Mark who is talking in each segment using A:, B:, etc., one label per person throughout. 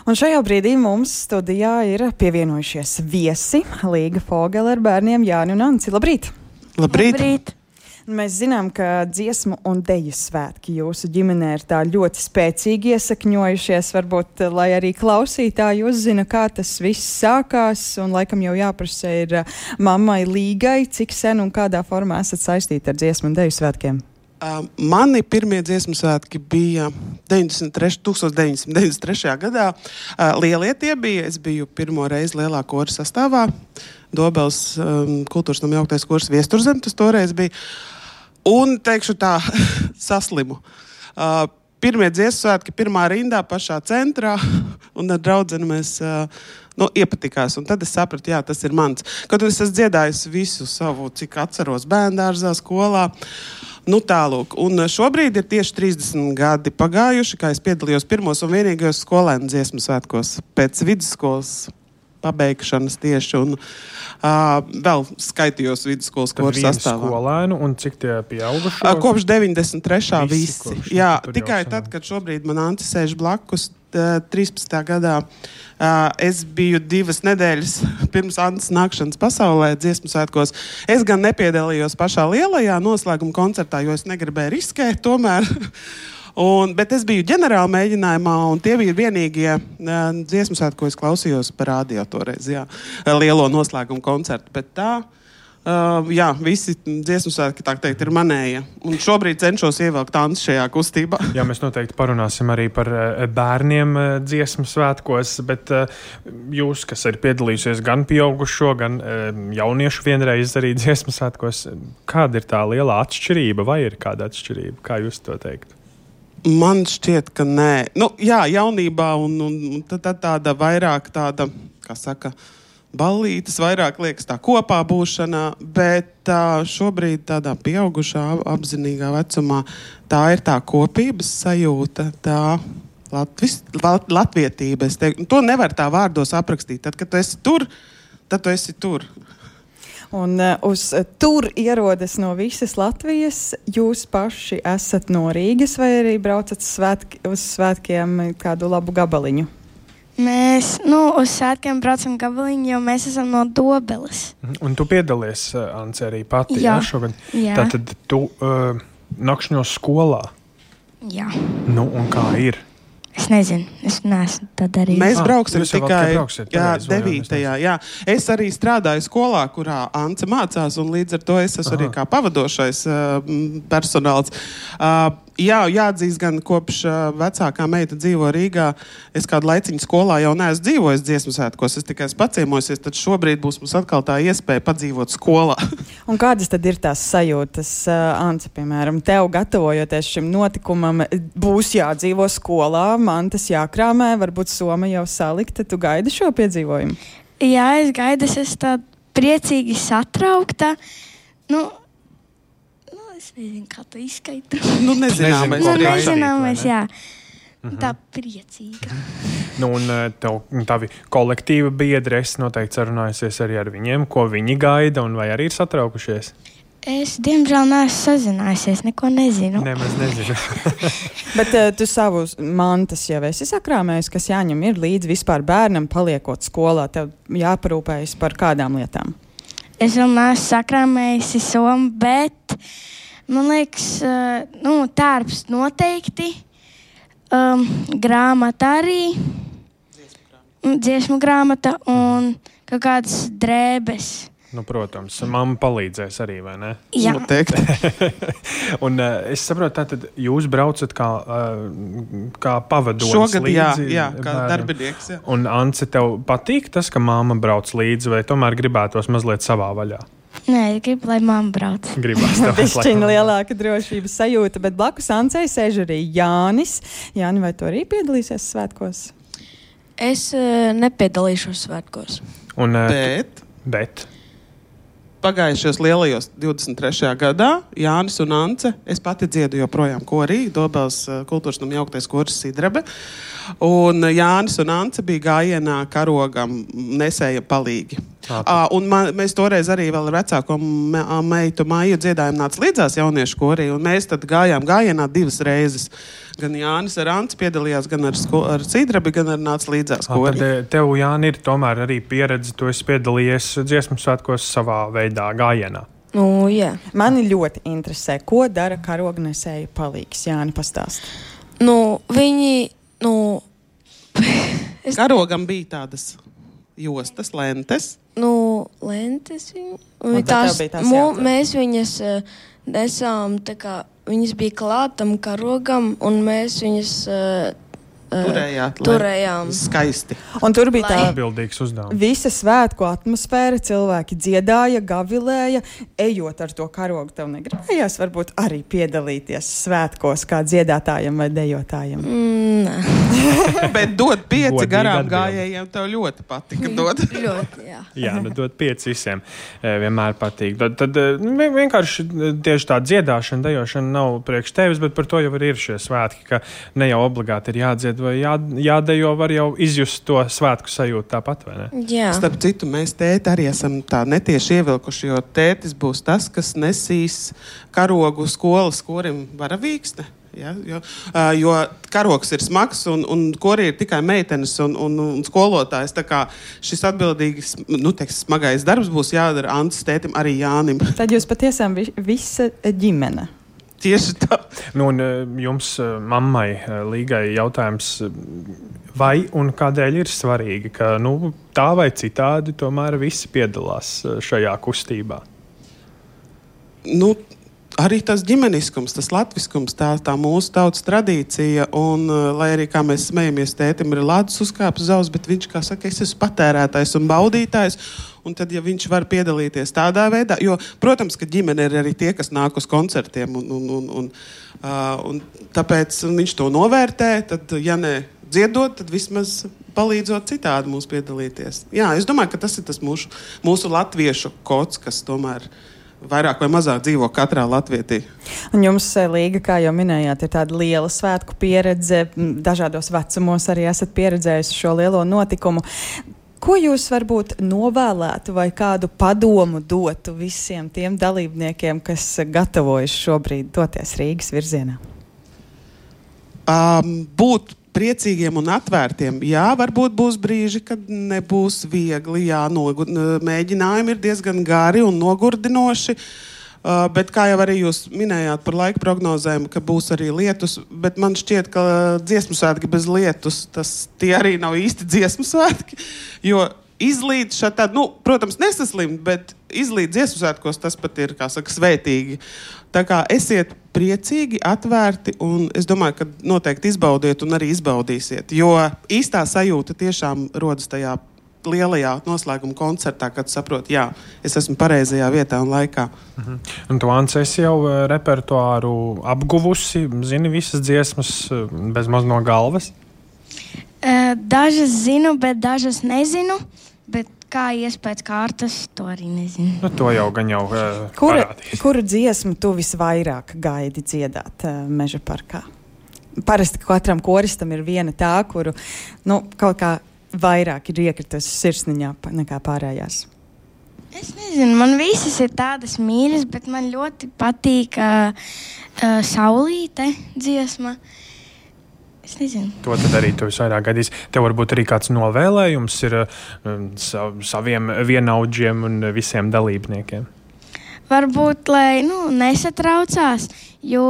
A: Un šajā brīdī mums studijā ir pievienojušies viesi Līga Fogele ar bērniem Jāni un Anci. Labrīt!
B: Labrīt!
A: Mēs zinām, ka dziesmu un deju svētki jūsu ģimenē ir tā ļoti spēcīgi iesakņojušies. Varbūt, lai arī klausītāji uzzina, kā tas viss sākās, un laikam jau jāprasa ir mammai Līgai, cik sen un kādā formā esat saistīti ar dziesmu un deju svētkiem.
B: Mani pirmie dziesmu svētki bija 1993. gadā. Lielie tie bija. Es biju pirmo reizi lielā kora sastāvā. Dobels kultūras nama jauktais kors Viesturzem, tas toreiz bija. Un, teikšu tā, saslimu. Pirmie dziesmu svētki pirmā rindā pašā centrā, un ar draudzeni mēs iepatikās. Un tad es sapratu, jā, tas ir mans. Kaut es esmu dziedājis visu savu, cik atceros, bērndārzā, skolā. Tālūk. Un šobrīd ir tieši 30 gadi pagājuši, kā es piedalījos pirmos un vienīgajos skolēnu dziesmu svētkos pēc vidusskolas pabeigšanas tieši. Un vēl skaitījos vidusskolas koru sastāvā.
C: Skolēnu un cik tie pieauguši?
B: Kopš 93. visi. Jā, tikai tad, kad šobrīd man Anci sēž blakus, 13. gadā. Es biju 2 nedēļas pirms Antas nākšanas pasaulē dziesmu svētkos. Es gan nepiedalījos pašā lielajā noslēguma koncertā, jo es negribēju riskēt tomēr. Bet es biju ģenerāla mēģinājumā, un tie bija vienīgie dziesmu svētki, ko es klausījos par radio toreiz, jā, lielo noslēguma koncertu. Bet tā, jā, visi dziesmu svētki, tā teikt, ir manēja. Un šobrīd cenšos ievelkt Anci šajā kustībā.
C: Jā, mēs noteikti parunāsim arī par bērniem dziesmu svētkos, bet jūs, kas ir piedalījusies gan pieaugušo, gan jauniešu vienreiz arī dziesmu svētkos, kāda ir tā lielā atšķirība, vai ir kāda atšķirība? Kā jūs to teikt?
B: Man šķiet, ka nē. Jā, jaunībā un tāda vairāk tāda, kā saka, ballītes, vairāk liekas tā kopā būšanā, bet šobrīd tādā pieaugušā, apzinīgā vecumā tā ir tā kopības sajūta, tā latvietība. Es teiktu, to nevar tā vārdos aprakstīt. Tad, kad tu esi tur, tad tu esi tur.
A: Un uz tur ierodas no visas Latvijas. Jūs paši esat no Rīgas vai arī braucat uz svētkiem kādu labu gabaliņu?
D: Mēs uz svētkiem braucam gabaliņu, jo mēs esam no Dobeles.
C: Un tu piedalies, Anci, arī pati, jā, šogad? Jā. Tātad tu nakšņo skolā?
D: Jā.
C: Un kā ir?
D: Es nezinu, es neesmu tā darījis.
B: Mēs brauksim tikai 9. Jā. Es arī strādāju skolā, kurā Ance mācās, un līdz ar to es esmu arī kā pavadošais personāls. Jā, jāatzīst gan kopš vecākā meita dzīvo Rīgā. Es kādu laiciņu skolā jau neesmu dzīvojis dziesmu svētkos, es tikai paciemosies, tad šobrīd būs mums atkal tā iespēja padzīvot skolā. Un
A: kādas tad ir tās sajūtas, Ance, piemēram, tev gatavojoties šim notikumam, būs jādzīvo skolā, mantas jākrāmē, varbūt soma jau salikta, tu gaidi šo piedzīvojumu?
D: Jā, es gaidu, es esmu tā priecīgi satraukta, es nezinu, kā to izskaidrot. Nezināmais, jā. Tā priecīga.
C: Un tev tavi kolektīva biedri, es noteikti sarunājusies arī ar viņiem, ko viņi gaida, un vai arī ir satraukušies?
D: Es, diemžēl, neesmu sazinājusies, neko nezinu.
C: Nemaz nezinu.
A: Bet tu savus mantas jau esi sakrāmējis, kas jāņem ir līdzi vispār bērnam paliekot skolā. Tev jāparūpējas par kādām lietām?
D: Es vēl neesmu sakrāmējusi somu, bet man liekas, tērps noteikti, grāmata arī, dziesmu grāmata un kaut kādas drēbes.
C: Protams, mamma palīdzēs arī, vai ne?
D: Jā.
C: Un es saprotu, tātad jūs braucat kā pavadonis
B: šogad,
C: līdzi?
B: Jā, kā darbinieks. Jā.
C: Un Ance, tev patīk tas, ka mamma brauc līdzi, vai tomēr gribētos mazliet savā vaļā?
D: Nē, es gribu, lai mamma brauc.
C: Gribās tev.
A: Bišķiņa lielāka drošības sajūta, bet blakus Ancei sēž arī Jānis. Jāni, vai tu arī piedalīsies svētkos?
E: Es nepiedalīšos svētkos.
C: Bet?
B: Pagājušajos lielajos 23. gadā Jānis un Ance, es pati dziedu joprojām korī, Dobels kultūras nama jauktais kors Sidrabe, un Jānis un Ance bija gājienā karogam nesēja palīgi. Un mēs toreiz arī vēl ar vecāko meitu Maiju dziedājumu nāca līdzās jauniešu korī, un mēs tad gājām gājienā 2 reizes. Gan Jānis ar Anci piedalījās, gan ar Cidrabi, gan ar nāca līdzās korī.
C: Tad tev, Jāni, ir tomēr arī pieredze, tu esi piedalījies dziesmu svētkos savā veidā gājienā.
E: Jā.
A: Mani ļoti interesē, ko dara karognesēja palīgs. Jāni, pastāst.
E: Viņi,
B: Karogam bija tādas jostas, lentes.
E: Lentes mēs viņas nesām, tā kā viņas bija klātam karogam, un mēs viņas turējām.
B: Skaisti.
A: Un tur bija tā
C: Atbildīgs uzdevums.
A: visa svētku atmosfēra, cilvēki dziedāja, gavilēja, ejot ar to karogu. Tev negribējās varbūt arī piedalīties svētkos kā dziedātājiem vai dejotājiem?
B: Bet dod 5
C: Godīgi
B: garām
C: atbildi.
B: gājējiem, tev ļoti patika dot.
E: Ļoti, jā.
C: Jā, dod 5 visiem. Vienmēr patīk. Tad vienkārši tieši tā dziedāšana, dejošana nav priekš tevis, bet par to jau ir šie svētki, ka ne jau obligāti ir jādzied vai jādejo, var jau izjust to svētku sajūtu tāpat, vai ne?
E: Jā.
B: Starp citu, mēs tēti arī esam tā netieši ievilkuši, jo tētis būs tas, kas nesīs karogu skolas korim varavīkste. Ja, jo karogs ir smags un korī ir tikai meitenes un skolotājs. Tā kā šis atbildīgs, smagais darbs būs jādara Antas tētim, arī Jānim.
A: Tad jūs patiesām visa ģimene.
B: Tieši tā.
C: Un jums, mammai, Līgai, jautājums, vai un kādēļ ir svarīgi, ka tā vai citādi tomēr visi piedalās šajā kustībā?
B: Arī tas ģimeniskums, tas latviskums, tā mūsu tautas tradīcija, un lai arī, kā mēs smejamies, tētim ir ledus uzkāpis zaus, bet viņš, kā saka, es esmu patērētājs un baudītājs, un tad, ja viņš var piedalīties tādā veidā, jo, protams, ka ģimene ir arī tie, kas nāk uz koncertiem, un tāpēc viņš to novērtē, tad, ja ne dziedot, tad vismaz palīdzot citādi mums piedalīties. Jā, es domāju, ka tas ir tas mūsu latviešu kods, kas tomēr vairāk vai mazāk dzīvo katrā latvietī.
A: Un jums, Līga, kā jau minējāt, ir tāda liela svētku pieredze. Dažādos vecumos arī esat pieredzējusi šo lielo notikumu. Ko jūs varbūt novēlētu vai kādu padomu dotu visiem tiem dalībniekiem, kas gatavojas šobrīd doties Rīgas virzienā?
B: Būt priecīgiem un atvērtiem. Jā, varbūt būs brīži, kad nebūs viegli. Jā, mēģinājumi ir diezgan gari un nogurdinoši. Bet kā jau arī jūs minējāt par laika prognozēm, ka būs arī lietus, bet man šķiet, ka dziesmu svētki bez lietus, tie arī nav īsti dziesmu svētki, jo izlīt šādi, protams, nesaslimt, bet izlīt dziesmu svētkos tas pat ir, kā saka, svētīgi. Tā kā esiet priecīgi, atvērti, un es domāju, ka noteikti izbaudiet un arī izbaudīsiet, jo īstā sajūta tiešām rodas tajā lielajā noslēguma koncertā, kad saprot, jā, es esmu pareizajā vietā un laikā.
C: Un tu, Ants, esi jau repertuāru apguvusi, zini visas dziesmas bezmaz no galvas?
D: Dažas zinu, bet dažas nezinu. Bet kā ies pēc kārtas, to arī nezinu.
C: To jau gan parādīs.
A: Kuru dziesmu tu visvairāk gaidi dziedāt Meža parkā? Parasti katram koristam ir viena tā, kuru kaut kā vairāk ir iekritusi sirsniņā nekā pārējās.
D: Es nezinu, man visas ir tādas mīļas, bet man ļoti patīk Saulīte dziesma. Es nezinu.
C: To tad arī tu visvairāk gaidīsi. Tev varbūt arī kāds novēlējums ir saviem vienaudžiem un visiem dalībniekiem?
D: Varbūt, lai nesatraucās, jo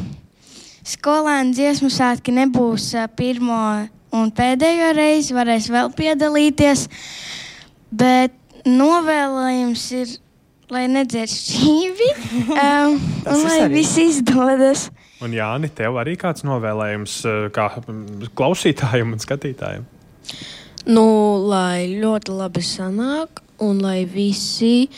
D: skolēnu dziesmu svētki nebūs pirmo un pēdējo reizi, varēs vēl piedalīties, bet novēlējums ir, lai nedzied šķīvi un lai viss izdodas.
C: Un Jāni, tev arī kāds novēlējums kā klausītājiem un skatītājiem?
E: Lai ļoti labi sanāk un lai visi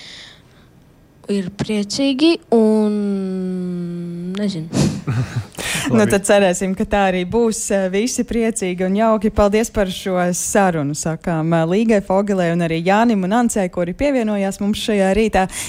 E: ir priecīgi un nezinu.
A: Tad cerēsim, ka tā arī būs. Visi priecīgi un jauki. Paldies par šo sarunu. Sakām Līgai Fogelei un arī Jānim un Ancei, kuri pievienojās mums šajā rītā.